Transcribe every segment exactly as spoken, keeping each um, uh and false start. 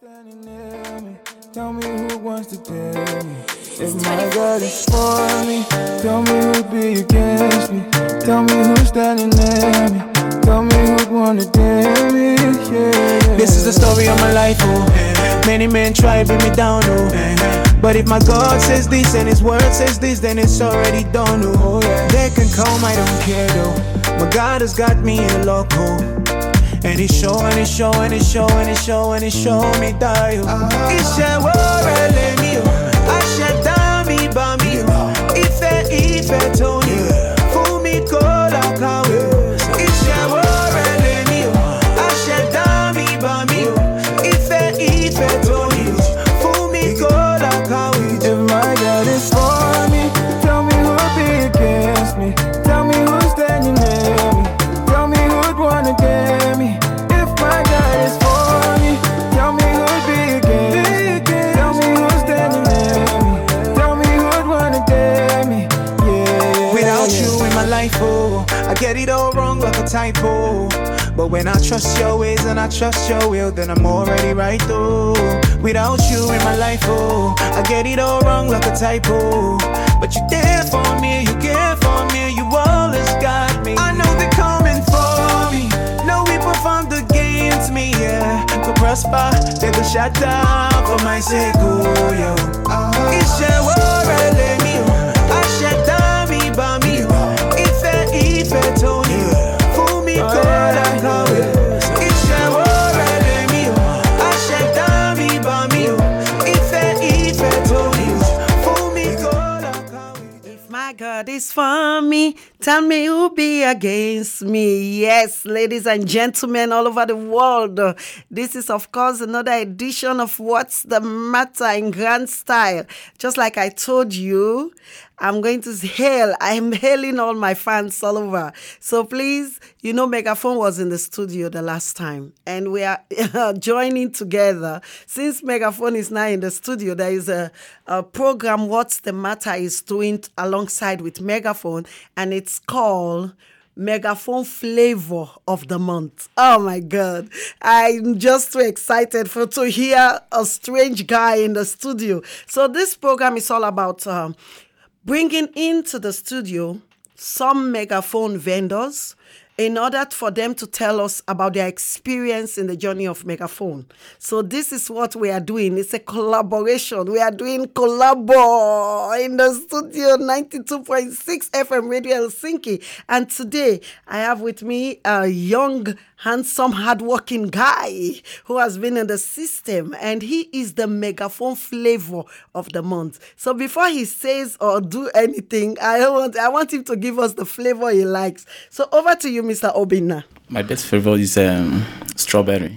Standing near me, tell me who wants to tell me. If my God is for me, tell me who'd be against me. Tell me who's standing near me, tell me who'd wanna dare me. Yeah. This is the story of my life, oh. Many men try to bring me down, oh. But if my God says this and His word says this, then it's already done, oh. They can come, I don't care though. My God has got me in a loco. And He's showing, He's showing, He's showing, He's showing, He's showing me that you. Iṣẹ́ wọ́ọ̀rẹ́ lèmi o, aṣẹ̀dá mi bá mi o. Ìfẹ́ ìfẹ́ tó ní fún mi kó làkàwé. Iṣẹ́ wọ́ọ̀rẹ́ lèmi o, aṣẹ̀dá mi bá mi o. Ìfẹ́ ìfẹ́ tó ní fún mi kó làkàwé. If my God is for me, tell me who'll be against me. Tell me who's standing near me. Tell me who'd wanna dare me. If my God is for me, tell me who'd be against me. Tell me who's standing near me. Tell me who'd wanna dare me. Yeah. Without you in my life, oh, I get it all wrong like a typo. But when I trust your ways and I trust your will, then I'm already right though. Without you in my life, oh, I get it all wrong like a typo. But you're there for me, you care for me, you always got me. I know they're coming for me, no weapon formed against me, yeah. To prosper, they will shut down for my sake, oh, yo. Iṣẹ́ wọ́ọ̀rẹ́ lèmi o, aṣẹ̀dá mi bá mi o. Ìfẹ́ ìfẹ́ tó ní fún mi kó làkàwé. Iṣẹ́ wọ́ọ̀rẹ́ lèmi o, aṣẹ̀dá mi bá mi o. Ìfẹ́ ìfẹ́ tó ní fún mi kó làkàwé. If my God is for me, tell me who'll be against me. Yes, ladies and gentlemen all over the world. This is, of course, another edition of What's the Matter in grand style. Just like I told you, I'm going to hail. I'm hailing all my fans all over. So please, you know, Megaphone was in the studio the last time, and we are joining together. Since Megaphone is now in the studio, there is a, a program, What's the Matter, is doing alongside with Megaphone, and it's called Megaphone Flavor of the Month. Oh my God. I'm just too excited for to hear a strange guy in the studio. So this program is all about um, bringing into the studio some Megaphone vendors in order for them to tell us about their experience in the journey of Megaphone. So this is what we are doing. It's a collaboration. We are doing collabo in the studio, ninety-two point six F M Radio Helsinki. And today I have with me a young, handsome, hardworking guy who has been in the system, and he is the Megaphone Flavor of the Month. So before he says or do anything, I want I want him to give us the flavor he likes. So over to you, Mister Obinna. My best flavor is um, strawberry.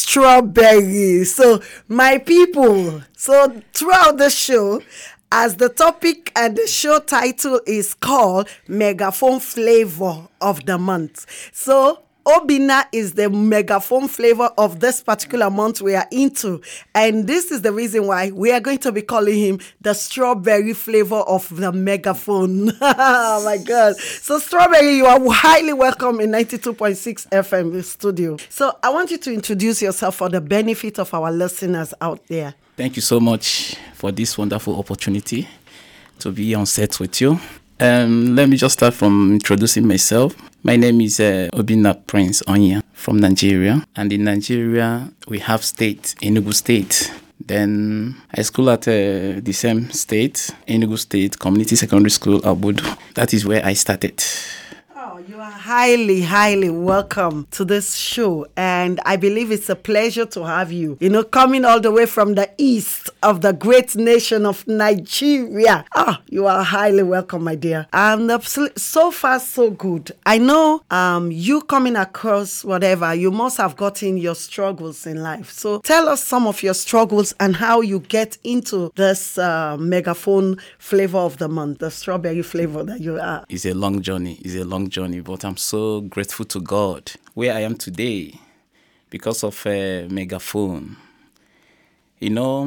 Strawberry. So my people, so throughout the show, as the topic and the show title is called Megaphone Flavor of the Month. So Obinna is the Megaphone flavor of this particular month we are into. And this is the reason why we are going to be calling him the strawberry flavor of the Megaphone. Oh my God. So Strawberry, you are highly welcome in ninety-two point six F M studio. So I want you to introduce yourself for the benefit of our listeners out there. Thank you so much for this wonderful opportunity to be on set with you. Um, let me just start from introducing myself. My name is uh, Obinna Prince Onya from Nigeria. And in Nigeria, we have state, Enugu State. Then I school at uh, the same state, Enugu State Community Secondary School, Abudu. That is where I started. Oh, you are highly, highly welcome to this show. And I believe it's a pleasure to have you, you know, coming all the way from the east of the great nation of Nigeria. Ah, oh, you are highly welcome, my dear. And so far, so good. I know um, you coming across whatever, you must have gotten your struggles in life. So tell us some of your struggles and how you get into this uh, Megaphone flavor of the month, the strawberry flavor that you are. It's a long journey. It's a long journey, but I'm so grateful to God where I am today because of uh, Megaphone. You know,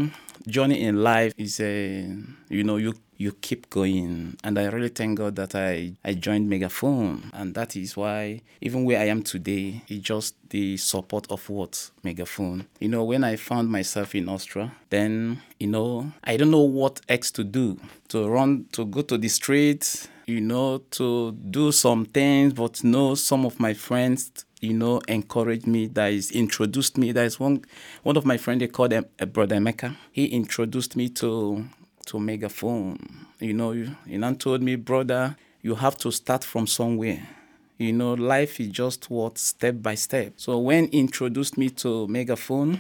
journey in life is a, you know, you you keep going. And I really thank God that I, I joined Megaphone. And that is why even where I am today, it's just the support of what? Megaphone. You know, when I found myself in Austria, then, you know, I don't know what else to do. To run, to go to the street, you know, to do some things, but know some of my friends, you know, encouraged me, that is introduced me. That is one one of my friends, they called him uh, Brother Emeka. He introduced me to to Megaphone. You know, you, you know, told me, brother, you have to start from somewhere. You know, life is just what, step by step. So when he introduced me to Megaphone,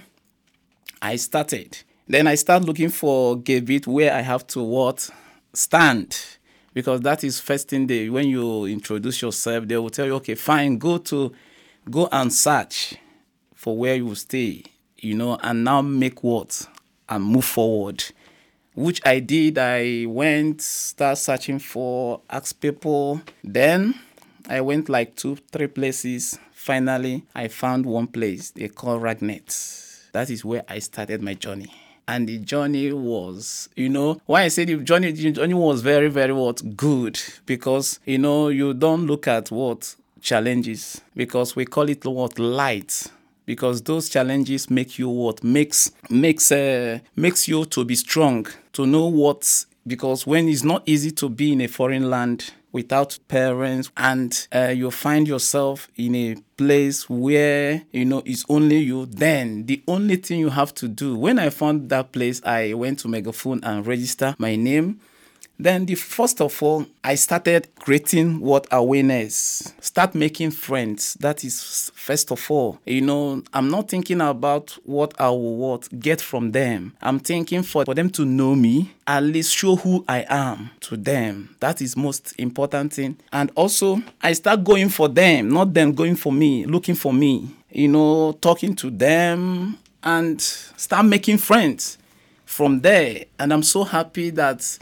I started. Then I started looking for Gabit where I have to what? Stand. Because that is first thing they, when you introduce yourself, they will tell you, okay, fine, go to, go and search for where you will stay, you know, and now make what? And move forward. Which I did. I went, start searching for, ask people. Then I went like two, three places. Finally, I found one place they call Ragnet. That is where I started my journey. And the journey was, you know, why I say the journey, the journey was very, very what? Good. Because, you know, you don't look at what? Challenges. Because we call it what? Light. Because those challenges make you what? Makes makes uh, makes you to be strong, to know what. Because when it's not easy to be in a foreign land without parents, and uh, you find yourself in a place where, you know, it's only you, then the only thing you have to do. When I found that place, I went to Megaphone and register my name. Then the first of all, I started creating what? Awareness. Start making friends. That is first of all. You know, I'm not thinking about what I will what get from them. I'm thinking for, for them to know me, at least show who I am to them. That is most important thing. And also, I start going for them, not them going for me, looking for me. You know, talking to them and start making friends from there. And I'm so happy that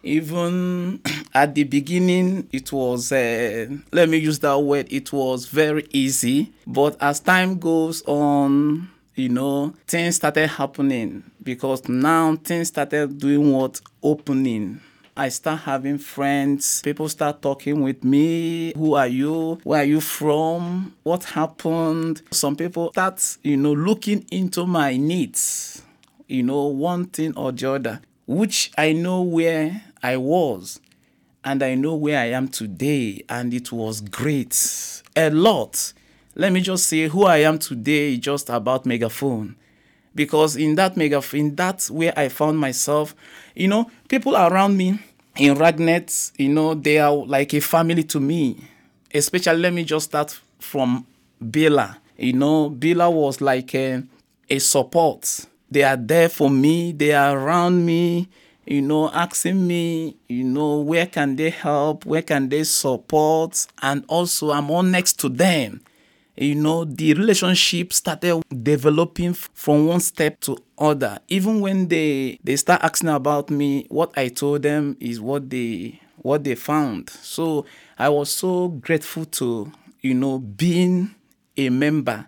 even at the beginning, it was, uh, let me use that word, it was very easy. But as time goes on, you know, things started happening. Because now things started doing what? Opening. I start having friends. People start talking with me. Who are you? Where are you from? What happened? Some people start, you know, looking into my needs. You know, one thing or the other. Which I know where I was, and I know where I am today, and it was great. A lot. Let me just say who I am today is just about Megaphone. Because in that Megaphone, in that where I found myself, you know, people around me in Ragnet, you know, they are like a family to me. Especially, let me just start from Bila. You know, Bila was like a, a support. They are there for me. They are around me, you know, asking me, you know, where can they help? Where can they support? And also, I'm all next to them. You know, the relationship started developing from one step to other. Even when they, they start asking about me, what I told them is what they what they found. So I was so grateful to, you know, being a member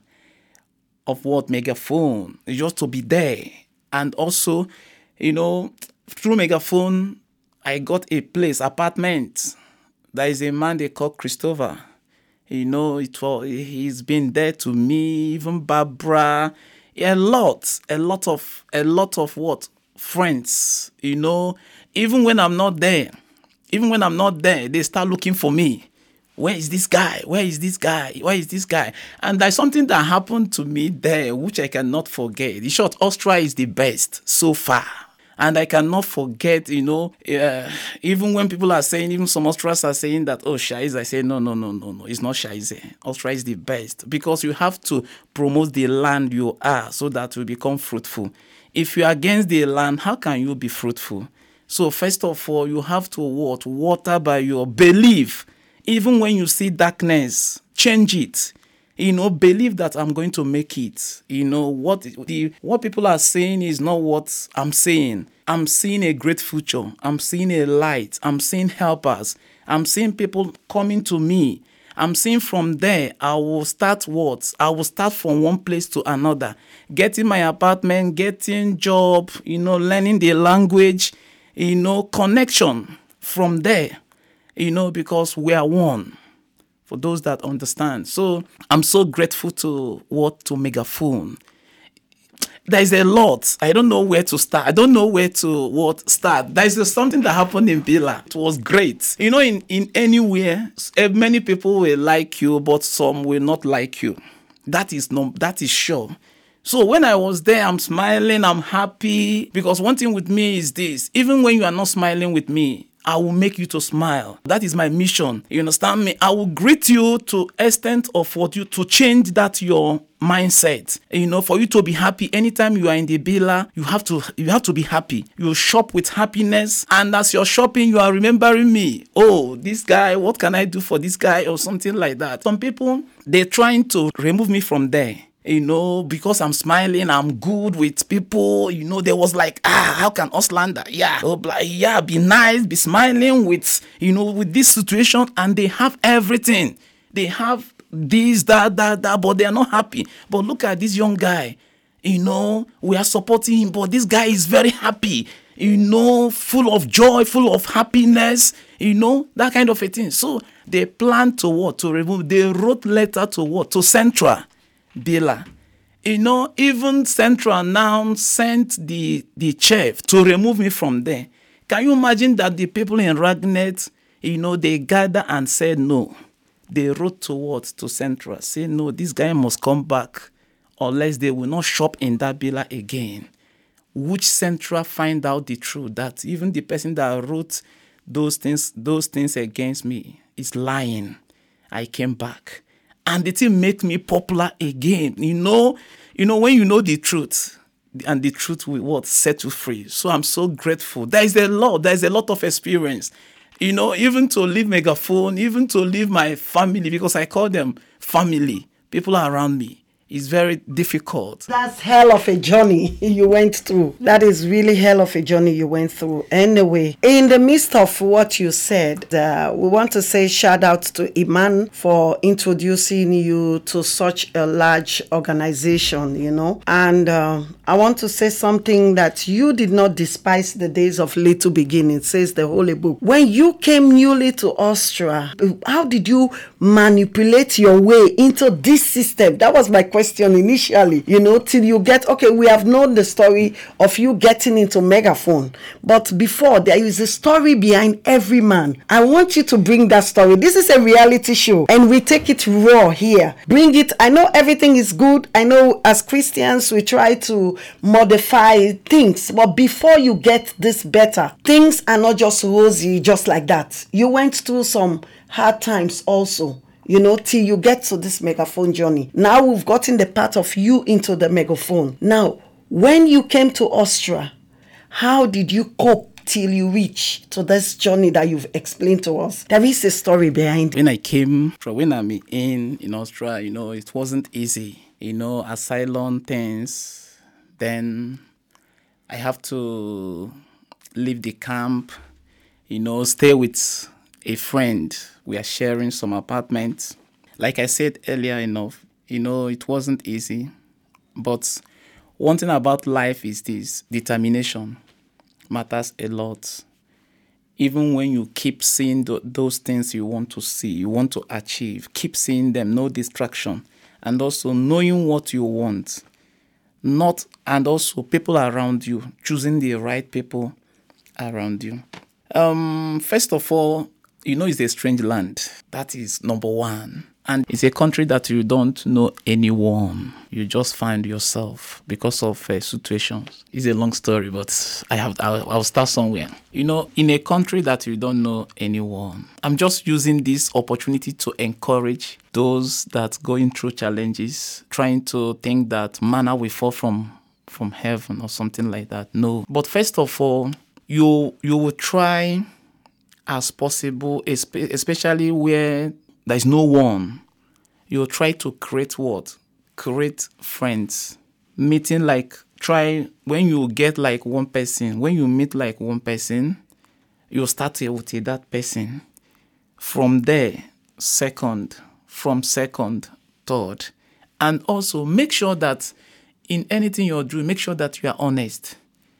of what? Megaphone, just to be there. And also, you know, through Megaphone, I got a place, apartment. There is a man they call Christopher. You know, it was, he's been there to me, even Barbara, a lot, a lot of, a lot of what? Friends, you know, even when I'm not there, even when I'm not there, they start looking for me. Where is this guy? Where is this guy? Where is this guy? And there's something that happened to me there, which I cannot forget. In short, Austria is the best so far. And I cannot forget, you know, uh, even when people are saying, even some Austrians are saying that, oh, Shaize, I say, no, no, no, no, no, it's not Shaize. Austria is the best because you have to promote the land you are so that you become fruitful. If you're against the land, how can you be fruitful? So first of all, you have to what? Water by your belief. Even when you see darkness, change it. You know, believe that I'm going to make it. You know, what the what people are saying is not what I'm saying. I'm seeing a great future. I'm seeing a light. I'm seeing helpers. I'm seeing people coming to me. I'm seeing from there, I will start what? I will start from one place to another, getting my apartment, getting job, you know, learning the language, you know, connection from there, you know, because we are one. For those that understand. So I'm so grateful to what? To Megaphone. There's a lot. I don't know where to start. I don't know where to what start. There's something that happened in Billa. It was great. You know, in, in anywhere, many people will like you, but some will not like you. That is no, that is sure. So when I was there, I'm smiling, I'm happy. Because one thing with me is this. Even when you are not smiling with me, I will make you to smile. That is my mission. You understand me? I will greet you to extent of what you to change that your mindset. You know, for you to be happy. Anytime you are in the Billa, you have to you have to be happy. You shop with happiness, and as you're shopping, you are remembering me. Oh, this guy, what can I do for this guy, or something like that. Some people, they're trying to remove me from there. You know, because I'm smiling, I'm good with people. You know, there was like, ah, how can Auslander? Yeah, oh, blah, yeah, be nice, be smiling with, you know, with this situation, and they have everything. They have this, that, that, that, but they are not happy. But look at this young guy. You know, we are supporting him, but this guy is very happy. You know, full of joy, full of happiness. You know, that kind of a thing. So they plan to what? To remove. They wrote letter to what? To Central Billa. You know, even Central now sent the, the chief to remove me from there. Can you imagine that the people in Ragnet, you know, they gathered and said no. They wrote to what? To Central. Say no, this guy must come back, unless they will not shop in that Billa again. Which Central find out the truth that even the person that wrote those things, those things against me is lying. I came back. And the thing make me popular again. You know, you know, when you know the truth, and the truth will what? Set you free. So I'm so grateful. There is a lot, there is a lot of experience. You know, even to leave Megaphone, even to leave my family, because I call them family, people around me. It's very difficult. That's hell of a journey you went through. That is really hell of a journey you went through. Anyway, in the midst of what you said, uh, we want to say shout out to Iman for introducing you to such a large organization, you know. And uh, I want to say something that you did not despise the days of little beginnings, says the Holy Book. When you came newly to Austria, how did you manipulate your way into this system? That was my question. question initially, you know, till you get, okay, we have known the story of you getting into Megaphone, but before, there is a story behind every man. I want you to bring that story. This is a reality show, and we take it raw here. Bring it. I know everything is good. I know as Christians, we try to modify things, but before you get this better, things are not just rosy, just like that. You went through some hard times also, you know, till you get to this Megaphone journey. Now we've gotten the part of you into the Megaphone. Now, when you came to Austria, how did you cope till you reach to this journey that you've explained to us? There is a story behind it. When I came, when I'm in, in Austria, you know, it wasn't easy. You know, asylum things, then I have to leave the camp, you know, stay with a friend. We are sharing some apartments. Like I said earlier enough, you know, it wasn't easy. But one thing about life is this: determination matters a lot. Even when you keep seeing th- those things you want to see, you want to achieve, keep seeing them, no distraction. And also knowing what you want. Not, and also people around you, choosing the right people around you. Um, first of all, you know, it's a strange land. That is number one. And it's a country that you don't know anyone. You just find yourself because of uh, situations. It's a long story, but I have, I'll, I'll start somewhere. You know, in a country that you don't know anyone. I'm just using this opportunity to encourage those that going through challenges, trying to think that manna will fall from, from heaven or something like that. No. But first of all, you you will try as possible, especially where there is no one. You'll try to create what? Create friends. Meeting like, try, when you get like one person, when you meet like one person, you'll start with that person. From there, second, from second, third. And also make sure that in anything you're doing, make sure that you are honest.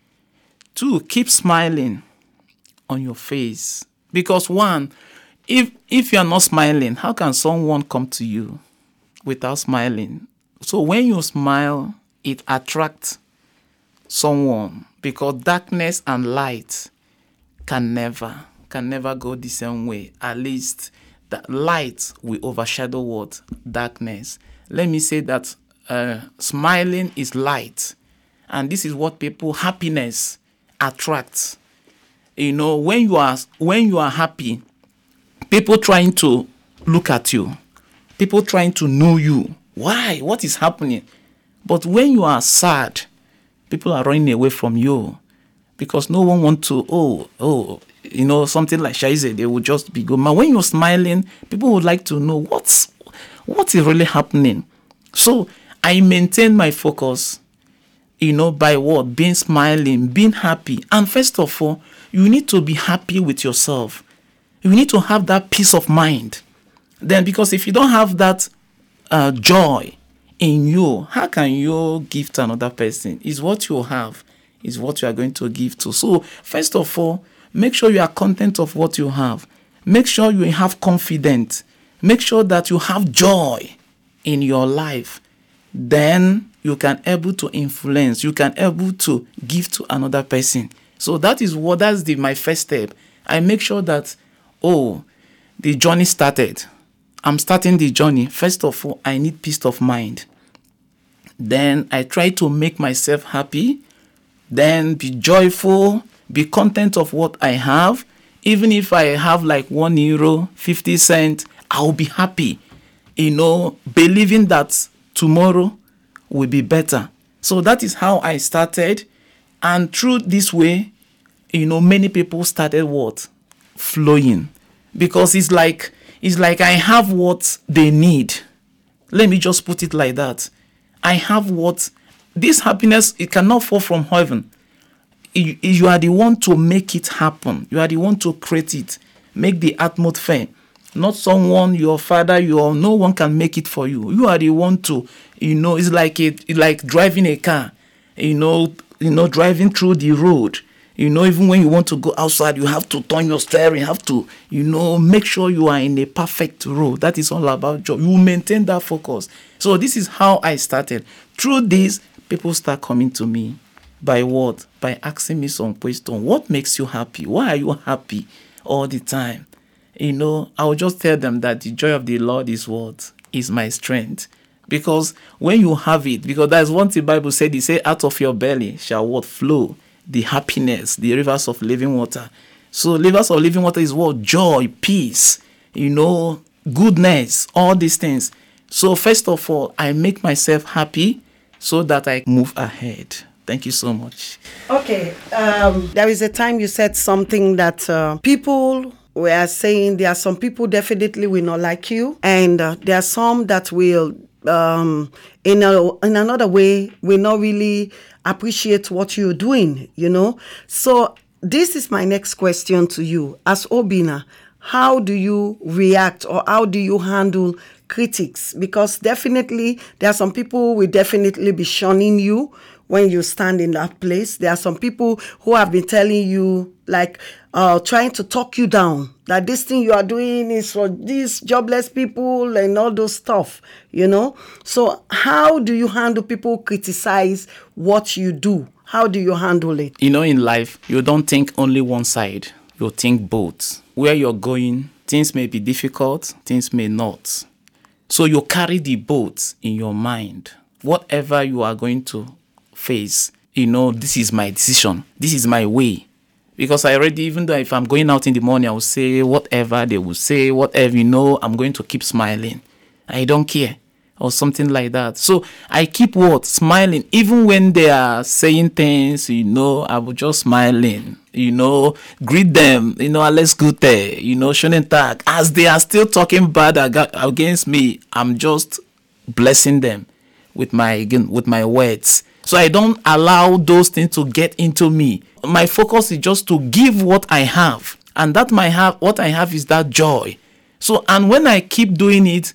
Two, keep smiling on your face. Because one, if if you are not smiling, how can someone come to you without smiling? So when you smile, it attracts someone, because darkness and light can never, can never go the same way. At least the light will overshadow what? Darkness. Let me say that uh, smiling is light. And this is what people, happiness attracts. You know, when you are when you are happy, people trying to look at you, people trying to know you. Why? What is happening? But when you are sad, people are running away from you, because no one wants to, oh, oh, you know, something like Shaize, they will just be good. But when you're smiling, people would like to know what's what is really happening. So I maintain my focus, you know, by what? Being smiling, being happy. And first of all, you need to be happy with yourself. You need to have that peace of mind. Then, because if you don't have that uh, joy in you, how can you give to another person? Is what you have, is what you are going to give to. So, first of all, make sure you are content of what you have. Make sure you have confidence. Make sure that you have joy in your life. Then you can able to influence. You can able to give to another person. So that is what that's the my first step. I make sure that, oh, the journey started. I'm starting the journey. First of all, I need peace of mind. Then I try to make myself happy. Then be joyful. Be content of what I have. Even if I have like one euro, fifty cents, I'll be happy. You know, believing that tomorrow will be better. So that is how I started. And through this way, you know, many people started what? Flowing. Because it's like, it's like I have what they need. Let me just put it like that. I have what, this happiness, it cannot fall from heaven. You, you are the one to make it happen. You are the one to create it. Make the atmosphere. Not someone, your father, your, no one can make it for you. You are the one to, you know, it's like it, it's like driving a car, you know, you know, driving through the road. You know, even when you want to go outside, you have to turn your steering, you have to, you know, make sure you are in a perfect road. That is all about job. You maintain that focus. So this is how I started. Through this, people start coming to me. By what? By asking me some question. What makes you happy? Why are you happy all the time? You know, I will just tell them that the joy of the Lord is what? Is my strength. Because when you have it, because that's what the Bible said, it said, out of your belly shall what? Flow the happiness, the rivers of living water. So rivers of living water is what? Joy, peace, you know, goodness, all these things. So first of all, I make myself happy so that I move ahead. Thank you so much. Okay. Um, there is a time you said something that uh, people were saying there are some people definitely will not like you. And uh, there are some that will, um, in, a, in another way, will not really appreciate what you're doing, you know. So this is my next question to you. As Obinna, how do you react or how do you handle critics? Because definitely there are some people who will definitely be shunning you when you stand in that place. There are some people who have been telling you, like, uh, trying to talk you down, that this thing you are doing is for these jobless people and all those stuff, you know. So how do you handle people who criticize what you do? How do you handle it? You know, in life, you don't think only one side. You think both. Where you're going, things may be difficult, things may not. So you carry the both in your mind. Whatever you are going to face, you know, this is my decision. This is my way. Because I already, even though if I'm going out in the morning, I will say whatever they will say, whatever, you know, I'm going to keep smiling. I don't care. Or something like that. So I keep what? Smiling. Even when they are saying things, you know, I will just smiling. You know, greet them, you know, let's go there, you know, shouldn't tag. As they are still talking bad against me, I'm just blessing them with my, again, with my words. So I don't allow those things to get into me. My focus is just to give what I have. And that my have, what I have is that joy. So, and when I keep doing it,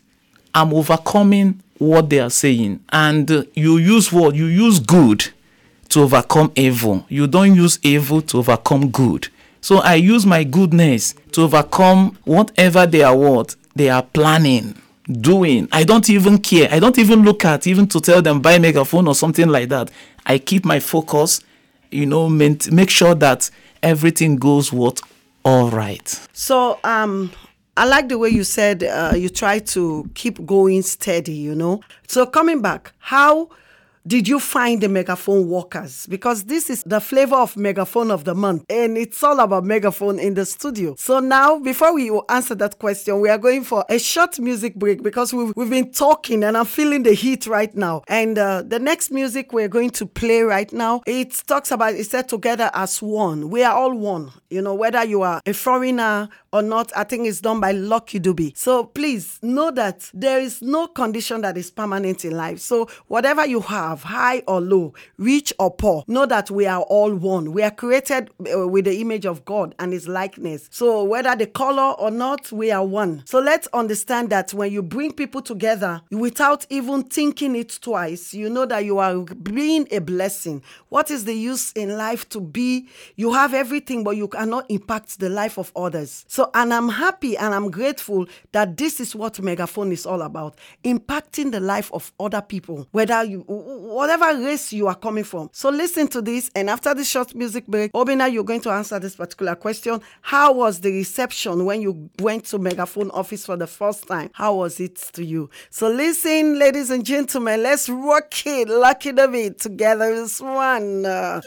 I'm overcoming what they are saying. And uh, you use what? You use good to overcome evil. You don't use evil to overcome good. So I use my goodness to overcome whatever they are what they are planning, doing. I don't even care. I don't even look at even to tell them buy megaphone or something like that. I keep my focus, you know, make sure that everything goes what all right. So um I like the way you said uh, you try to keep going steady, you know. So coming back, how did you find the megaphone workers? Because this is the flavor of megaphone of the month, and it's all about megaphone in the studio. So now, before we answer that question, we are going for a short music break because we've, we've been talking and I'm feeling the heat right now. And uh, the next music we're going to play right now, it talks about, it said together as one. We are all one, you know, whether you are a foreigner or not. I think it's done by Lucky Dube. So please know that there is no condition that is permanent in life. So whatever you have, high or low, rich or poor, know that we are all one. We are created uh, with the image of God and his likeness. So whether the color or not, we are one. So let's understand that when you bring people together without even thinking it twice, you know that you are being a blessing. What is the use in life to be, you have everything, but you cannot impact the life of others. So, and I'm happy and I'm grateful that this is what Megaphone is all about, impacting the life of other people, whether you, whatever race you are coming from. So listen to this, and after the short music break, Obinna, you're going to answer this particular question. How was the reception when you went to Megaphone office for the first time? How was it to you? So listen, ladies and gentlemen, let's rock it, Lucky Dube, together as one. Uh,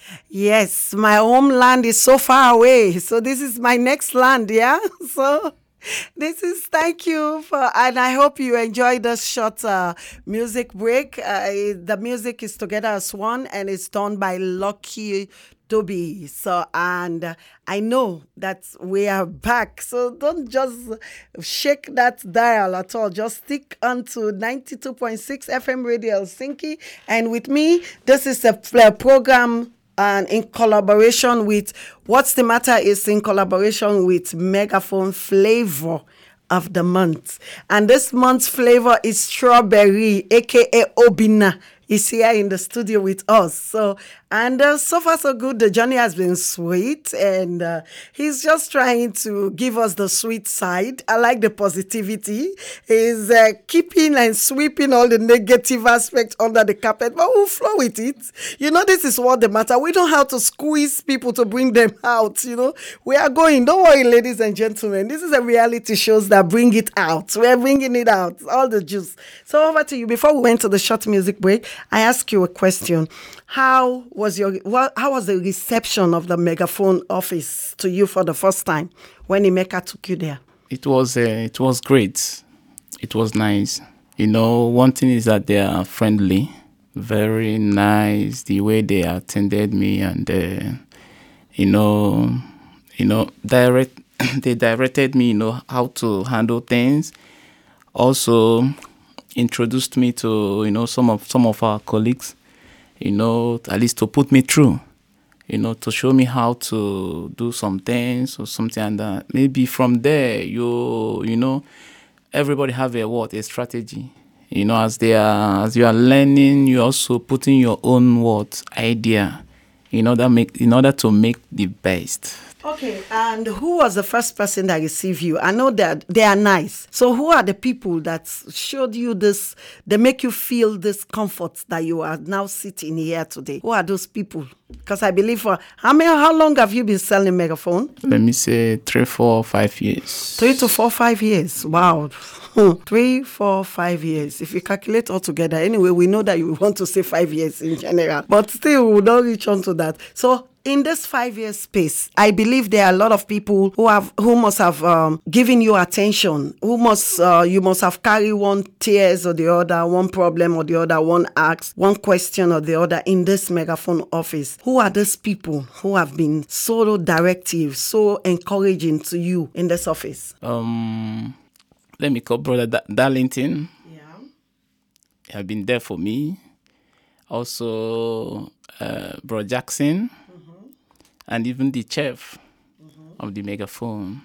Yes, my homeland is so far away. So this is my next land, yeah? So This is thank you for, and I hope you enjoyed this short uh, music break. Uh, the music is Together as One, and it's done by Lucky Dube. So, and uh, I know that we are back. So don't just shake that dial at all. Just stick onto ninety-two point six F M Radio Helsinki, and with me, this is a, a program. And in collaboration with What's the Matter is in collaboration with Megaphone Flavor of the Month. And this month's flavor is strawberry, aka Obina, is here in the studio with us. So, and uh, so far so good. The journey has been sweet, and uh, he's just trying to give us the sweet side. I like the positivity. He's uh, keeping and sweeping all the negative aspects under the carpet, but we'll flow with it. You know, this is what the matter. We don't have to squeeze people to bring them out. You know, we are going. Don't worry, ladies and gentlemen. This is a reality shows that bring it out. We're bringing it out, all the juice. So over to you. Before we went to the short music break, I asked you a question. How was your what, how was the reception of the Megaphone office to you for the first time when Emeka took you there? It was uh, it was great. It was nice. You know, one thing is that they are friendly, very nice. The way they attended me, and uh, you know, you know, direct. They directed me, you know, how to handle things. Also, introduced me to, you know, some of some of our colleagues, you know, at least to put me through, you know, to show me how to do some things or something, and uh, maybe from there, you you know, everybody have a what a strategy, you know, as they are as you are learning, you also putting your own what idea, in order make in order to make the best. Okay, and who was the first person that received you? I know that they are nice. So who are the people that showed you this, they make you feel this comfort that you are now sitting here today? Who are those people? Because I believe for, how many, how long have you been selling Megaphone? Let me say three, four, five years. Three to four, five years. Wow. Three, four, five years. If you calculate all together, anyway, we know that you want to say five years in general, but still we don't reach on to that. So in this five-year space, I believe there are a lot of people who have, who must have um, given you attention, who must, uh, you must have carried one tears or the other, one problem or the other, one ask, one question or the other in this Megaphone office. Who are these people who have been so directive, so encouraging to you in this office? Um, let me call Brother da- Darlington. Yeah. He has been there for me. Also, uh, Bro Jackson. And even the chef mm-hmm. of the Megaphone,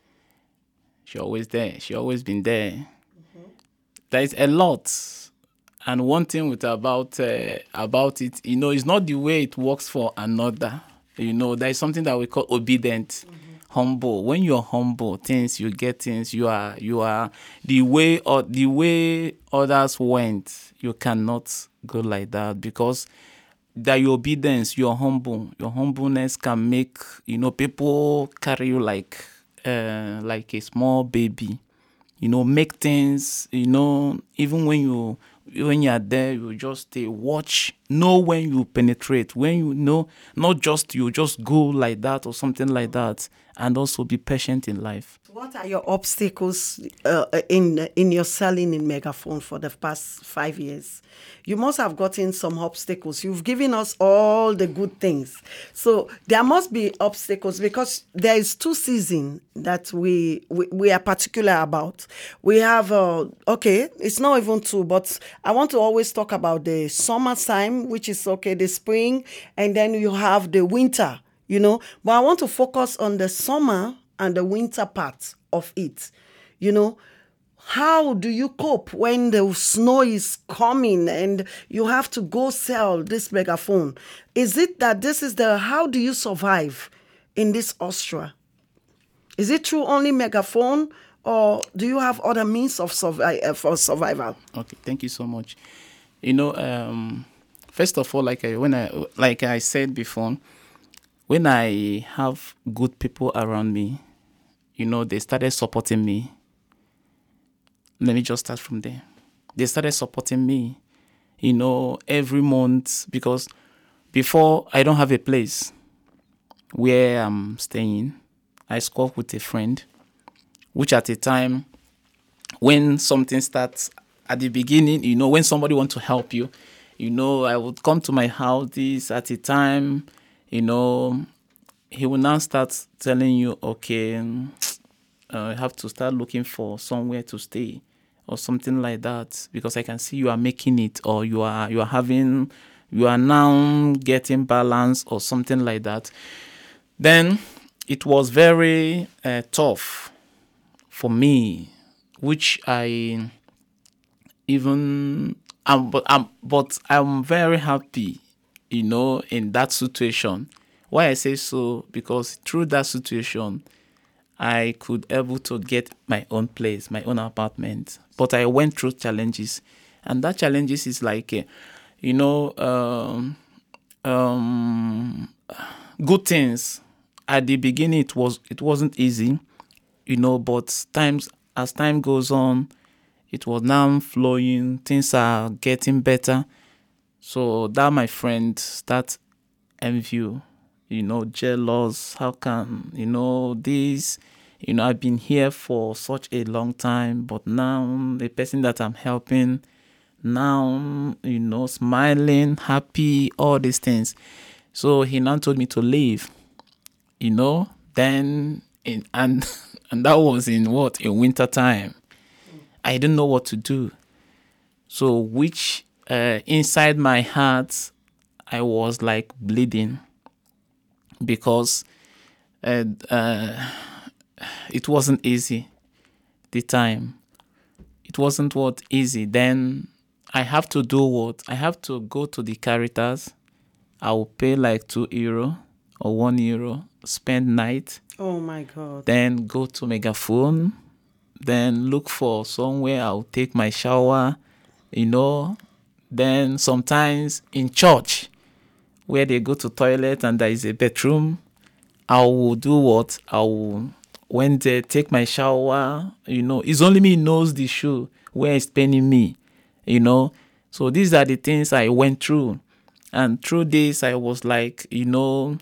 she always there. She always been there. Mm-hmm. There is a lot, and one thing with about uh, about it, you know, it's not the way it works for another. You know, there is something that we call obedient, mm-hmm. humble. When you're humble, things you get things. You are you are the way or the way others went. You cannot go like that, because that your obedience, your humble, your humbleness can make, you know, people carry you like uh, like a small baby. You know, make things, you know, even when you when you are there, you just uh, watch, know when you penetrate, when you know, not just you just go like that or something like that, and also be patient in life. What are your obstacles uh, in in your selling in Megaphone for the past five years? You must have gotten some obstacles. You've given us all the good things. So there must be obstacles, because there is two seasons that we, we, we are particular about. We have, uh, okay, it's not even two, but I want to always talk about the summertime, which is, okay, the spring, and then you have the winter, you know. But I want to focus on the summer and the winter part of it, you know. How do you cope when the snow is coming and you have to go sell this Megaphone? Is it that this is the, how do you survive in this Austria? Is it through only Megaphone, or do you have other means of survi- uh, for survival? Okay, thank you so much. You know, um, first of all, like I, when I like I said before, when I have good people around me, you know, they started supporting me. Let me just start from there. They started supporting me, you know, every month, because before I don't have a place where I'm staying. I spoke with a friend. which at a time when something starts at the beginning, you know, when somebody wants to help you, you know, I would come to my house this at a time, you know, he will now start telling you, okay, uh, you have to start looking for somewhere to stay or something like that, because I can see you are making it, or you are you are having you are now getting balance or something like that. Then it was very uh, tough for me, which I even um, but um, but I'm very happy, you know, in that situation. Why I say so? Because through that situation, I could able to get my own place, my own apartment. But I went through challenges, and that challenges is like, uh, you know, um, um, good things. At the beginning, it was it wasn't easy, you know. But times as time goes on, it was now flowing. Things are getting better. So that my friend start envy, you know, jealous. How can you know this? You know, I've been here for such a long time, but now the person that I'm helping now, you know, smiling, happy, all these things. So he now told me to leave, you know, then in, and and that was in what? In winter time. I didn't know what to do. So which uh, inside my heart, I was like bleeding because uh, uh, it wasn't easy. The time, it wasn't what easy. Then I have to do what? I have to go to the Caritas. I will pay like two euro or one euro, spend night. Oh my God. Then go to Megaphone. Then look for somewhere I'll take my shower, you know. Then sometimes in church, where they go to toilet and there is a bedroom, I will do what? I will, when they take my shower, you know, it's only me knows the shoe where it's paining me, you know. So these are the things I went through. And through this, I was like, you know,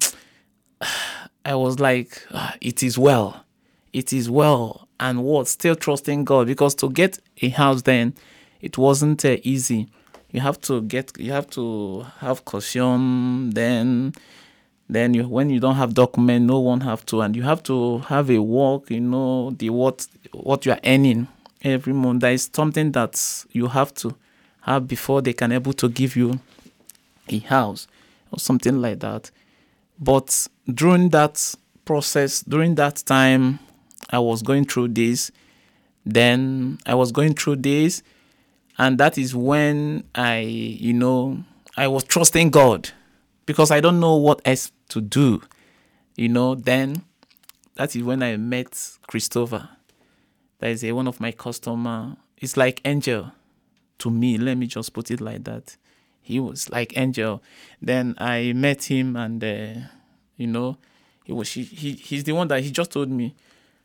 I was like, ah, it is well. It is well. And what? Still trusting God. Because to get a house then, it wasn't uh, easy. You have to get, you have to have caution. Then, then you, when you don't have document, no one have to. And you have to have a work, you know, the what, what you are earning every month. There is something that you have to have before they can able to give you a house or something like that. But during that process, during that time, I was going through this. Then I was going through this, and that is when I, you know, I was trusting God because I don't know what else to do, you know. Then that is when I met Christopher. That is a, one of my customer. It's like angel to me. Let me just put it like that. He was like angel. Then I met him, and uh, you know, he was he, he he's the one that he just told me,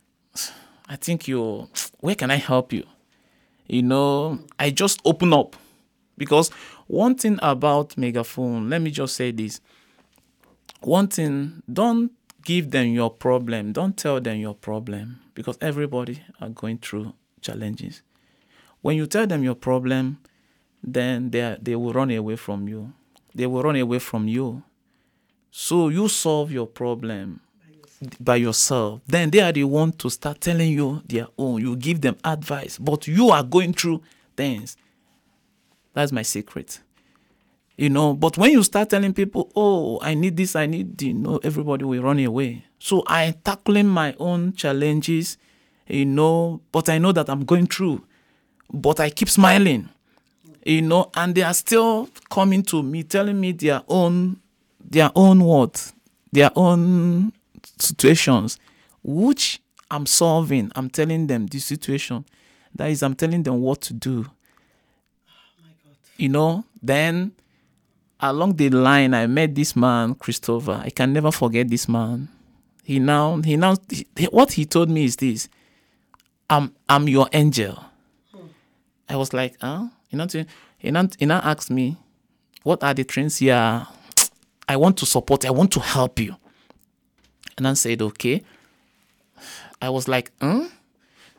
I think you, where can I help you? You know, I just open up. Because one thing about Megaphone, let me just say this. One thing, don't give them your problem. Don't tell them your problem. Because everybody are going through challenges. When you tell them your problem, then they, are, they will run away from you. They will run away from you. So you solve your problem by yourself. Then they are the one to start telling you their own. You give them advice, but you are going through things. That's my secret. You know, but when you start telling people, oh, I need this, I need, you know, everybody will run away. So I'm tackling my own challenges, you know, but I know that I'm going through. But I keep smiling, you know, and they are still coming to me, telling me their own, their own what? Their own situations, which I'm solving. I'm telling them the situation. That is, I'm telling them what to do. Oh my God. You know, then along the line, I met this man, Christopher. I can never forget this man. He now, he now, he, what he told me is this: I'm, I'm your angel. Hmm. I was like, huh? You know, he now, he now asked me, what are the things here? I want to support. I want to help you. And I said, okay. I was like, hmm?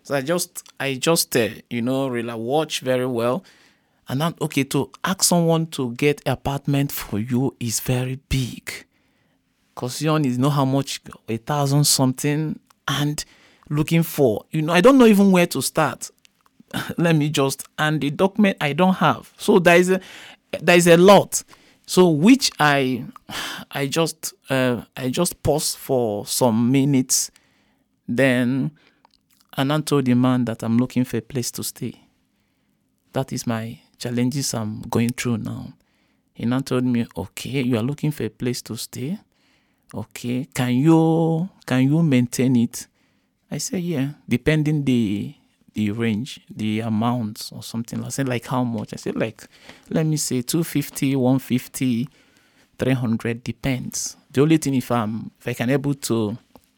So I just, I just, uh, you know, really watch very well. And then, okay, to ask someone to get an apartment for you is very big. Because you know how much, a thousand something, and looking for, you know, I don't know even where to start. Let me just, and the document I don't have. So there is a, there is a lot. So which I, I just, uh, I just pause for some minutes. Then, and I told the man that I'm looking for a place to stay. That is my challenges I'm going through now. He now told me, okay, you are looking for a place to stay. Okay, can you can you maintain it? I said, yeah, depending the the range, the amounts or something. I said, like how much? I said, like, let me say two fifty, one fifty, three hundred, depends. The only thing, if I'm if I can able to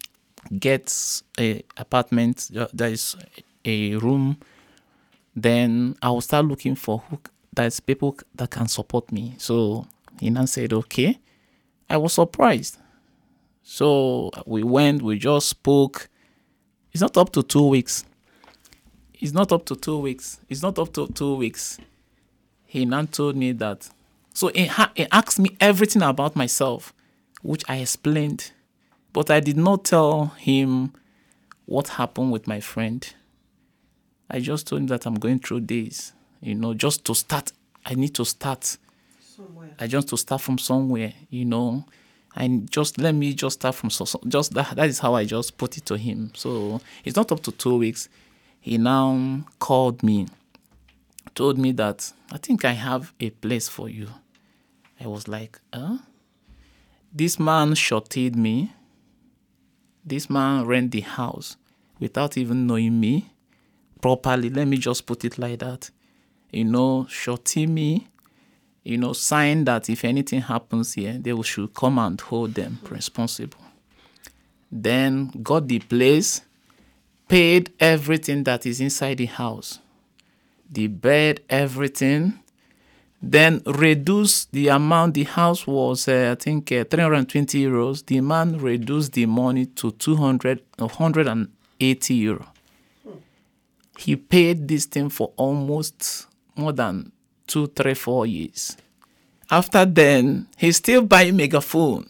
get a apartment, there is a room, then I will start looking for who there's people that can support me. So he now said, okay. I was surprised. So we went, we just spoke. It's not up to two weeks. It's not up to two weeks. It's not up to two weeks. He now told me that. So he, ha- he asked me everything about myself, which I explained. But I did not tell him what happened with my friend. I just told him that I'm going through this. You know, just to start, I need to start. Somewhere. I just to start from somewhere, you know. And just let me just start from so, so just that. That is how I just put it to him. So it's not up to two weeks. He now called me, told me that I think I have a place for you. I was like, huh? This man shorted me. This man rent the house without even knowing me properly. Let me just put it like that. You know, shorty me. You know, sign that if anything happens here, they should come and hold them responsible. Then got the place, paid everything that is inside the house, the bed, everything. Then reduced the amount. The house was, uh, I think, uh, three hundred twenty euros. The man reduced the money to two hundred, one hundred eighty euro. He paid this thing for almost more than two, three, four years. After then, he still buy megaphone.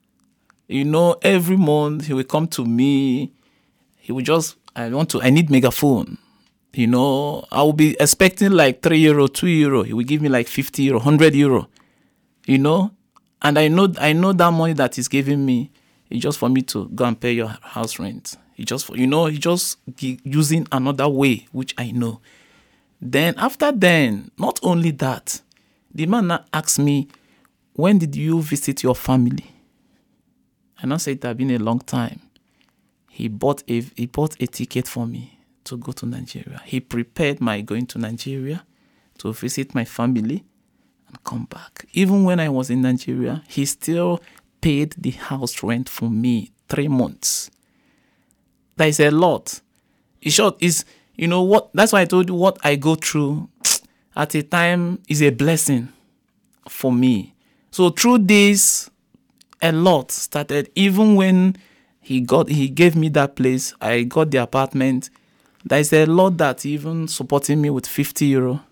You know, every month he will come to me. He will just, I want to, I need megaphone. You know, I will be expecting like three euro, two euro. He will give me like fifty euro, one hundred euro. You know, and I know, I know that money that he's giving me is just for me to go and pay your house rent. He just, you know, he just using another way, which I know. Then after then, not only that, the man now asked me, when did you visit your family? And I said it had been a long time. He bought a he bought a ticket for me to go to Nigeria. He prepared my going to Nigeria to visit my family and come back. Even when I was in Nigeria, he still paid the house rent for me three months. That is a lot. In short, is you know what? That's why I told you what I go through at a time is a blessing for me. So through this, a lot started. Even when he got, he gave me that place, I got the apartment. There is a lot that even supporting me with fifty euro, one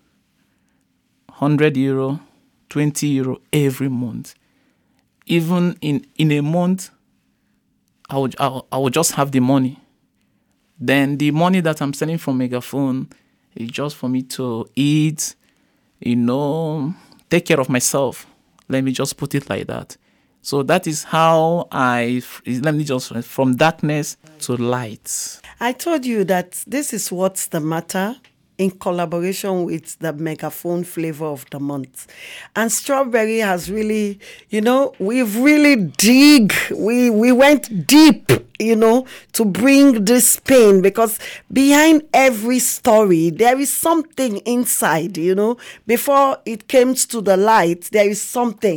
hundred euro, twenty euro every month. Even in, in a month, I would I, I would just have the money. Then the money that I'm sending from Megaphone is just for me to eat, you know, take care of myself. Let me just put it like that. So that is how I, let me just, from darkness to light. I told you that this is What's the Matter in collaboration with the Megaphone Flavor of the Month. And Strawberry has really, you know, we've really dig, we, we went deep, you know, to bring this pain, because behind every story, there is something inside, you know. Before it came to the light, there is something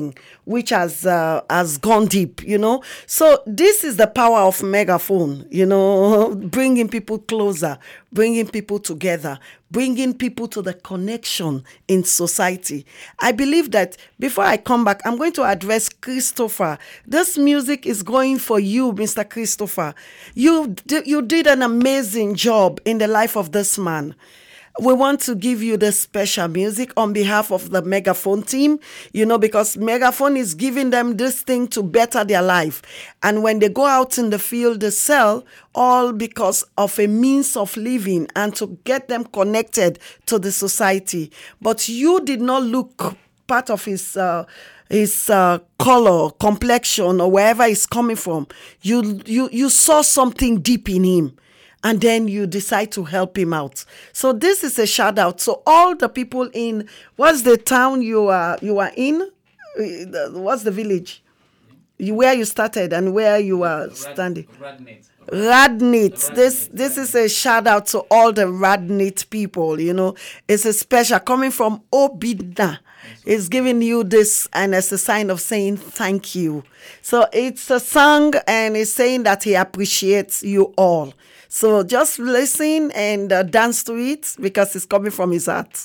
which has uh, has gone deep, you know. So this is the power of megaphone, you know, bringing people closer, bringing people together, bringing people to the connection in society. I believe that before I come back, I'm going to address Christopher. This music is going for you, Mister Christopher. You, you did an amazing job in the life of this man. We want to give you this special music on behalf of the Megaphone team, you know, because Megaphone is giving them this thing to better their life. And when they go out in the field, they sell all because of a means of living and to get them connected to the society. But you did not look part of his uh, his uh, color, complexion, or wherever he's coming from. You you you saw something deep in him. And then you decide to help him out. So this is a shout out. So all the people in, what's the town you are you are in? What's the village? You, where you started and where you are standing? Radnit. Radnit. This this is a shout out to all the Radnit people. You know, it's a special coming from Obina. It's giving you this, and as a sign of saying thank you. So it's a song, and it's saying that he appreciates you all. So just listen and uh, dance to it because it's coming from his heart.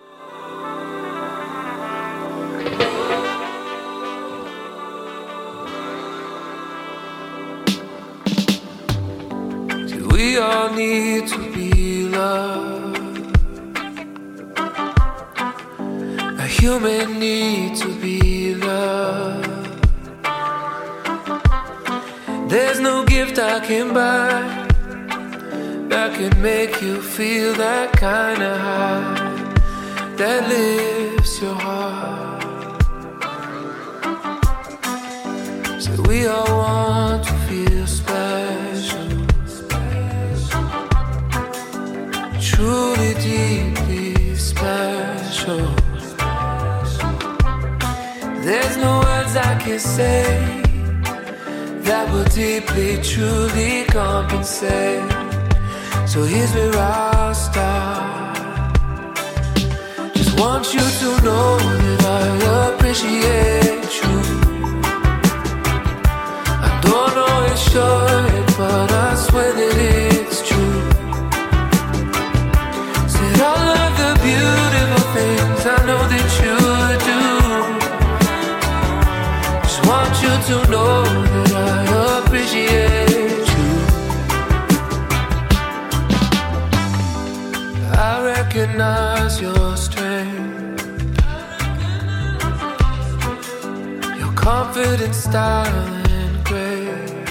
We all need to be loved. A human need to be loved. There's no gift I can buy that can make you feel that kind of high that lifts your heart. So we all want to feel special, truly, deeply special. There's no words I can say that will deeply, truly compensate. So here's where I'll start. Just want you to know that I appreciate you. I don't always show it, but I swear that it's true. Said all of the beautiful things I know that you do. Just want you to know that I appreciate you. I recognize your strength, your confident style and grace.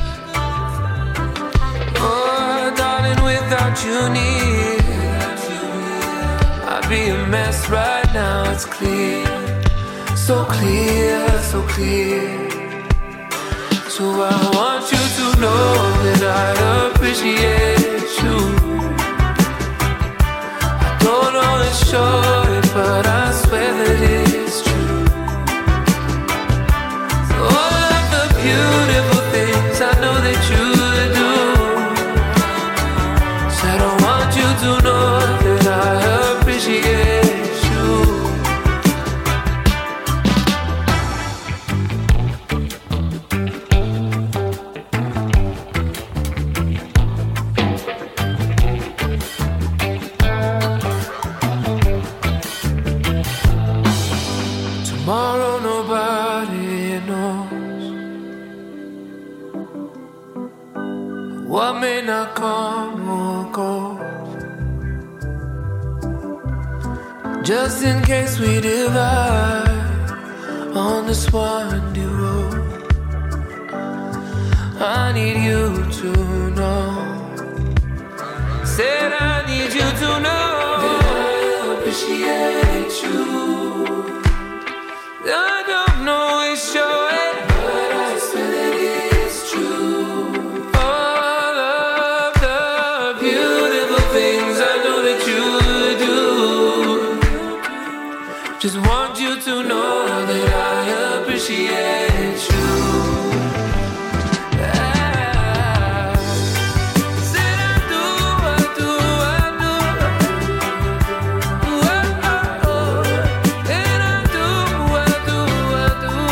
Oh, darling, without you near, I'd be a mess right now, it's clear. So clear, so clear. So I want you to know that I appreciate you. Don't always show it, but I swear that it's true. All of the beautiful things I know that you do. Said I want you to know that I appreciate you. Tomorrow nobody knows what may not come or go. Just in case we divide on this windy road, I need you to know. Said I need you to know that I appreciate you. I don't always show it, but I swear that it's true. All of the beautiful things I know that you do. Just want you to know that I appreciate you. I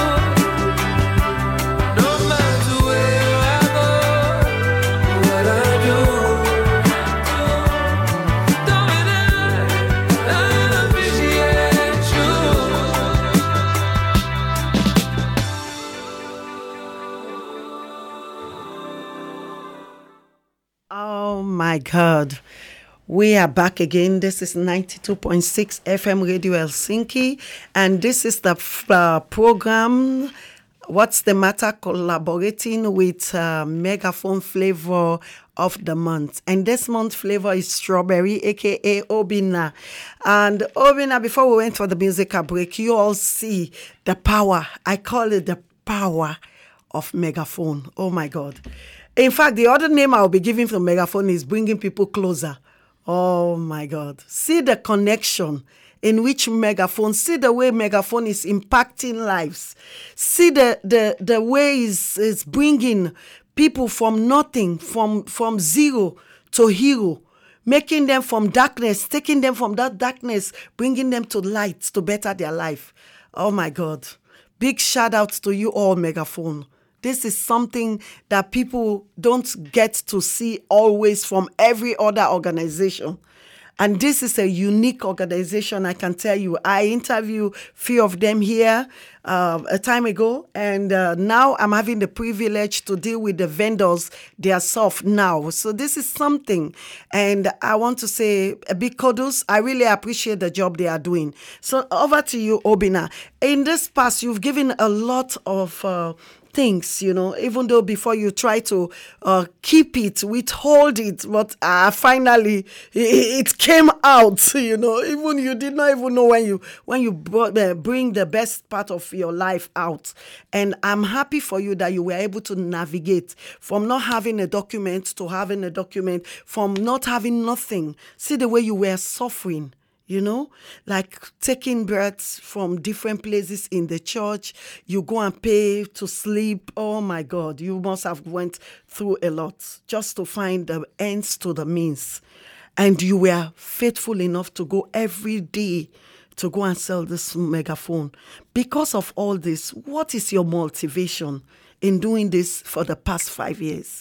my God. We are back again. This is ninety-two point six F M Radio Helsinki, and this is the uh, program, What's the Matter, collaborating with uh, Megaphone Flavor of the Month. And this month's flavor is strawberry, aka Obinna. And Obinna, before we went for the musical break, you all see the power. I call it the power of Megaphone. Oh my God. In fact, the other name I'll be giving for Megaphone is bringing people closer. Oh my God. See the connection in which Megaphone, see the way Megaphone is impacting lives. See the the, the way it's, it's bringing people from nothing, from, from zero to hero, making them from darkness, taking them from that darkness, bringing them to light to better their life. Oh my God. Big shout out to you all, Megaphone. This is something that people don't get to see always from every other organization. And this is a unique organization, I can tell you. I interviewed a few of them here uh, a time ago, and uh, now I'm having the privilege to deal with the vendors themselves now. So this is something, and I want to say a big kudos. I really appreciate the job they are doing. So over to you, Obinna. In this past, you've given a lot of Uh, things, you know, even though before you try to uh, keep it, withhold it, but uh, finally it, it came out, you know, even you did not even know when you when you brought, uh, bring the best part of your life out. And I'm happy for you that you were able to navigate from not having a document to having a document, from not having nothing. See the way you were suffering. You know, like taking breaths from different places in the church. You go and pay to sleep. Oh my God, you must have went through a lot just to find the ends to the means. And you were faithful enough to go every day to go and sell this Megaphone. Because of all this, what is your motivation in doing this for the past five years?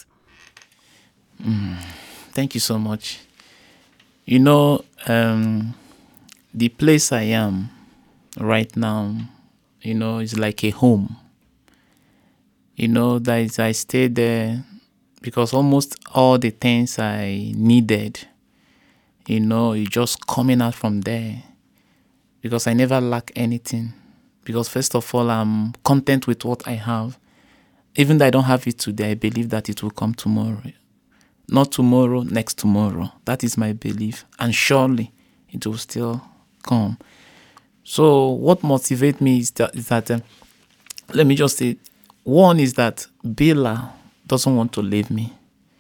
Mm, thank you so much. You know, um, the place I am right now, you know, is like a home. You know, that is, I stayed there because almost all the things I needed, you know, it's just coming out from there. Because I never lack anything. Because first of all, I'm content with what I have. Even though I don't have it today, I believe that it will come tomorrow. Not tomorrow, next tomorrow. That is my belief. And surely it will still come. So what motivates me is that, is that um, let me just say, one is that Bella doesn't want to leave me.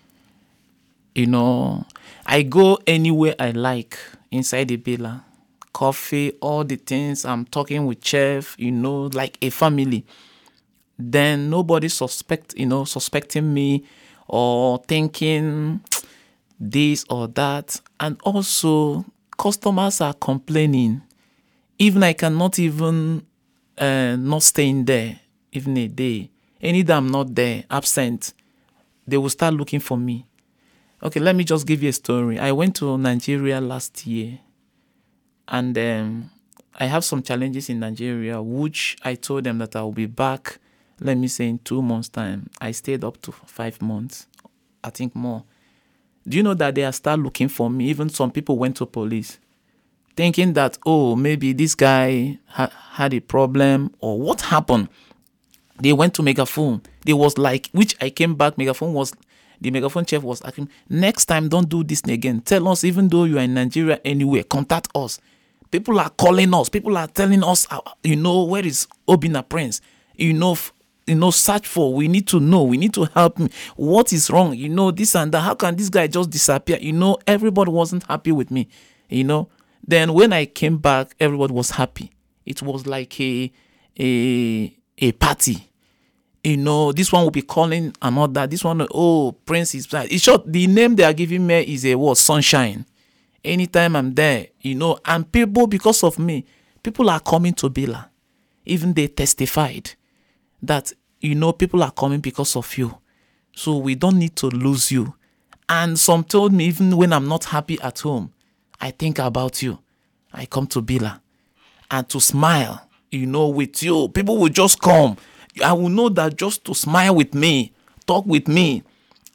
You know, I go anywhere I like inside the Bella. Coffee, all the things, I'm talking with chef, you know, like a family. Then nobody suspect, you know, suspecting me or thinking this or that. And also, customers are complaining. Even I cannot even uh, not stay in there, even a day. Any day I'm not there, absent, they will start looking for me. Okay, let me just give you a story. I went to Nigeria last year, and um, I have some challenges in Nigeria, which I told them that I will be back, let me say, in two months' time. I stayed up to five months, I think more. Do you know that they are start looking for me? Even some people went to police, thinking that, oh, maybe this guy ha- had a problem or what happened. They went to Megaphone. They was like, which I came back, Megaphone was, the Megaphone chef was asking, next time, don't do this again. Tell us, even though you are in Nigeria anywhere, contact us. People are calling us. People are telling us, you know, where is Obinna Prince? You know, f- you know, search for. We need to know. We need to help me. What is wrong? You know, this and that. How can this guy just disappear? You know, everybody wasn't happy with me. You know, then when I came back, everybody was happy. It was like a a a party. You know, this one will be calling another. This one, oh, Prince is. It's short. The name they are giving me is a what? Sunshine. Anytime I'm there, you know, and people, because of me, people are coming to Bella. Even they testified that, you know, people are coming because of you. So we don't need to lose you. And some told me, even when I'm not happy at home, I think about you. I come to Bella and to smile, you know, with you. People will just come. I will know that just to smile with me, talk with me,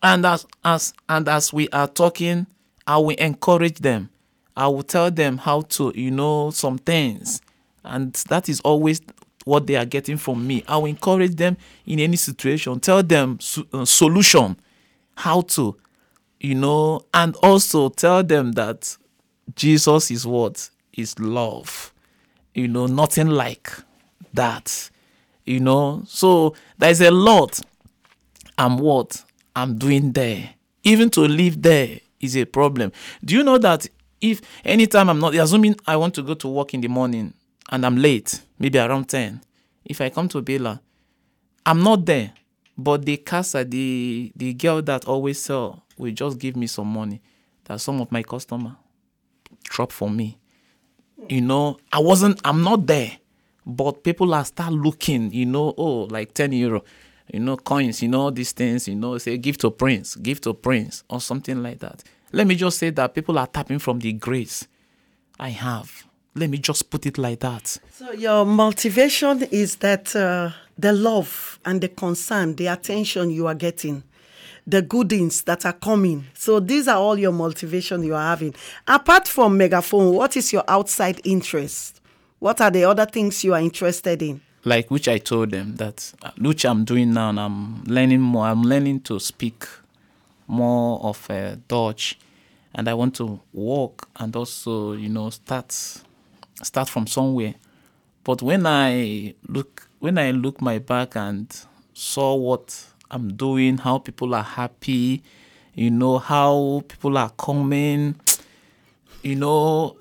And as as and as we are talking, I will encourage them. I will tell them how to, you know, some things. And that is always what they are getting from me. I will encourage them in any situation. Tell them so, uh, solution, how to, you know, and also tell them that Jesus is what? Is love. You know, nothing like that. You know, so there's a lot I'm what I'm doing there. Even to live there is a problem. Do you know that if anytime I'm not, assuming I want to go to work in the morning and I'm late, maybe around ten, if I come to Bela, I'm not there, but the casa, the the girl that always sell, will just give me some money that some of my customer drop for me. You know, I wasn't, I'm not there, but people are start looking, you know, oh, like ten euro, you know, coins, you know, these things, you know, say give to Prince, give to Prince, or something like that. Let me just say that people are tapping from the grace I have. Let me just put it like that. So your motivation is that uh, the love and the concern, the attention you are getting, the goodings that are coming. So these are all your motivation you are having. Apart from Megaphone, what is your outside interest? What are the other things you are interested in? Like which I told them that, which I'm doing now, and I'm learning more. I'm learning to speak more of uh, Dutch, and I want to walk and also, you know, start start from somewhere. But when I look when I look my back and saw what I'm doing, how people are happy, you know, how people are coming, you know,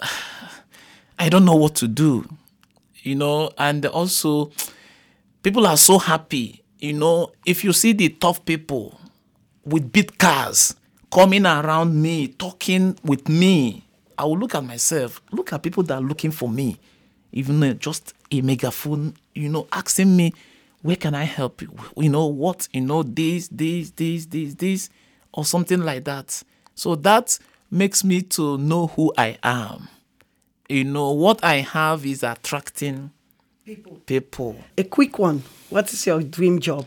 I don't know what to do, you know, and also people are so happy, you know, if you see the tough people with big cars coming around me, talking with me, I will look at myself, look at people that are looking for me, even uh, just a megaphone, you know, asking me, where can I help you? You know, what, you know, this, this, this, this, this, or something like that. So that makes me to know who I am. You know, what I have is attracting people. people. A quick one. What is your dream job?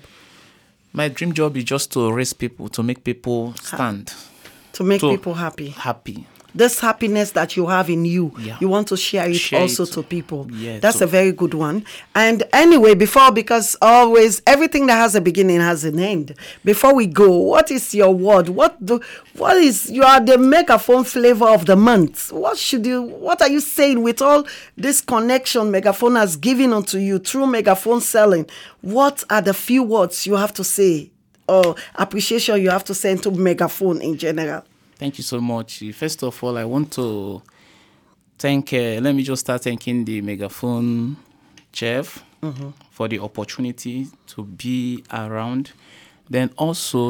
My dream job is just to raise people, to make people stand. To make to people happy. Happy. This happiness that you have in you, yeah. you want to share it share also it. to people. Yeah, That's to- a very good one. And anyway, before, because always everything that has a beginning has an end. Before we go, what is your word? What do, what is, you are the Megaphone flavor of the month. What should you, what are you saying with all this connection Megaphone has given unto you through Megaphone selling? What are the few words you have to say or appreciation you have to say to Megaphone in general? Thank you so much. First of all, I want to thank, uh, let me just start thanking the Megaphone chef mm-hmm. for the opportunity to be around. Then also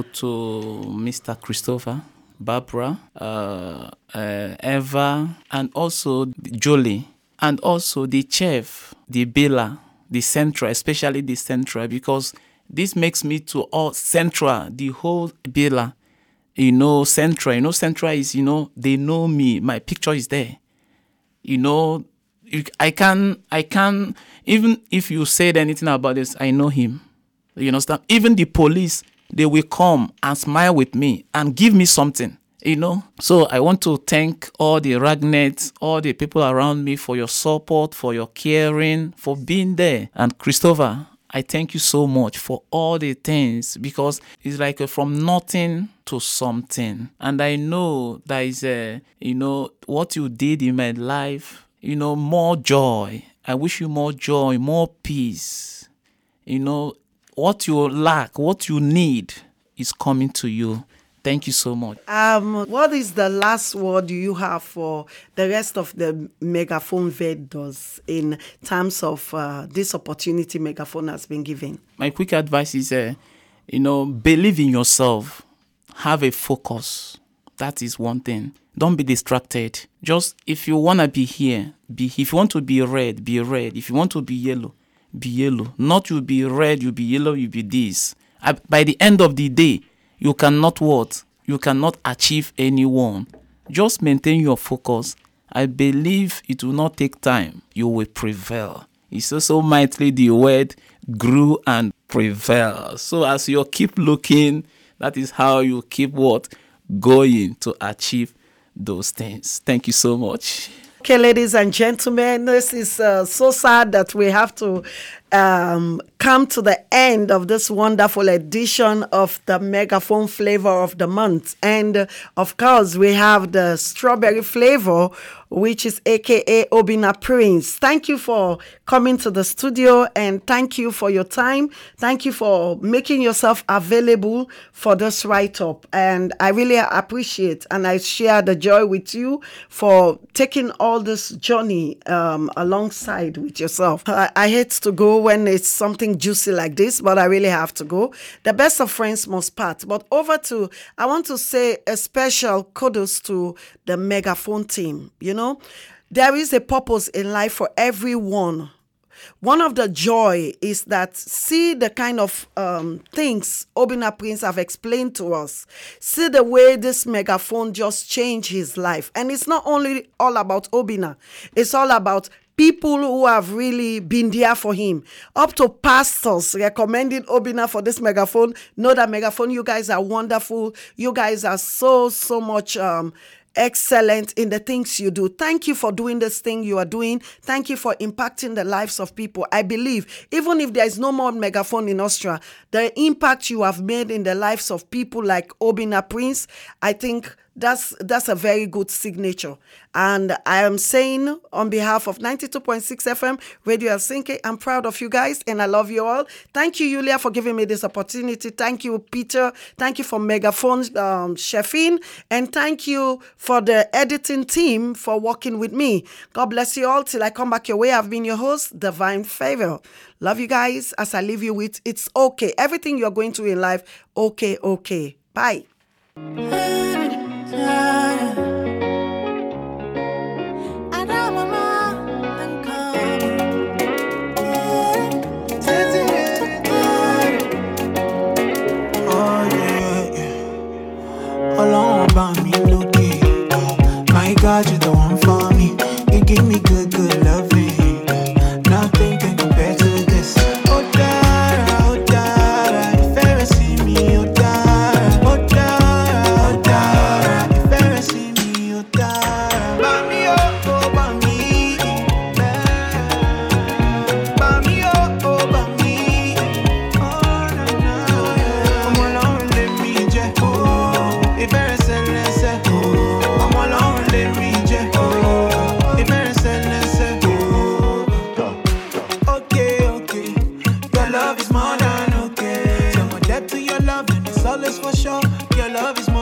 to Mister Christopher, Barbara, uh, uh, Eva, and also Jolie, and also the chef, the Bela, the Central, especially the Central, because this makes me to all Central, the whole Bela. You know, Central, you know, Central is, you know, they know me. My picture is there. You know, I can, I can, even if you said anything about this, I know him. You understand? Even the police, they will come and smile with me and give me something, you know. So I want to thank all the Ragnets, all the people around me for your support, for your caring, for being there. And Christopher, I thank you so much for all the things, because it's like a, from nothing to something. And I know that is, a, you know, what you did in my life, you know, more joy. I wish you more joy, more peace. You know, what you lack, what you need is coming to you. Thank you so much. Um, what is the last word you have for the rest of the Megaphone vendors in terms of uh, this opportunity Megaphone has been given? My quick advice is, uh, you know, believe in yourself. Have a focus. That is one thing. Don't be distracted. Just if you want to be here, be. If you want to be red, be red. If you want to be yellow, be yellow. Not you be red, you be yellow, you be this. Uh, by the end of the day, you cannot what? You cannot achieve anyone. Just maintain your focus. I believe it will not take time. You will prevail. It's also mightily the word grew and prevail. So as you keep looking, That is how you keep what? Going to achieve those things. Thank you so much. Okay, ladies and gentlemen, this is uh, so sad that we have to um, come to the end of this wonderful edition of the Megaphone Flavor of the Month. And uh, of course, we have the strawberry flavor, which is A K A Obinna Prince. Thank you for coming to the studio, and thank you for your time. Thank you for making yourself available for this write-up. And I really appreciate and I share the joy with you for taking all this journey um, alongside with yourself. I, I hate to go when it's something juicy like this, but I really have to go. The best of friends must part. But over to, I want to say a special kudos to the Megaphone team. You know, there is a purpose in life for everyone. One of the joy is that see the kind of um, things Obinna Prince have explained to us. See the way this megaphone just changed his life. And it's not only all about Obinna. It's all about people who have really been there for him. Up to pastors recommending Obinna for this megaphone. Know that megaphone, you guys are wonderful. You guys are so, so much um, excellent in the things you do. Thank you for doing this thing you are doing. Thank you for impacting the lives of people. I believe even if there is no more megaphone in Austria, the impact you have made in the lives of people like Obinna Prince, I think that's that's a very good signature. And I am saying on behalf of ninety-two point six F M Radio Helsinki, I'm proud of you guys and I love you all. Thank you, Julia, for giving me this opportunity. Thank you, Peter. Thank you for Megaphone um, Chefin. And thank you for the editing team for working with me. God bless you all. Till I come back your way, I've been your host, Divine Favor. Love you guys. As I leave you with, it's okay. Everything you're going through in life, okay, okay. Bye. Alone about me, looking. My God, you're the one for me. You give me good, good loving. Nothing can compare to this. Oh, Dara, oh, Dara, if ever see me, oh, Dara, oh, Dara, oh, Dara, if ever see me, oh, Dara. Bami, oh, oh, Bami, Bami, oh, oh, Bami, oh, na, na, yeah. I'm alone, let me just, oh. Ìbẹ̀rẹ̀ sẹ́lẹ̀sẹ̀, ọmọ ọlọ́run lè rí jẹ́. Ìbẹ̀rẹ̀ sẹ́lẹ̀sẹ̀, okay, okay. Your love is more than okay. So my debt to your love, and it's all is for sure. Your love is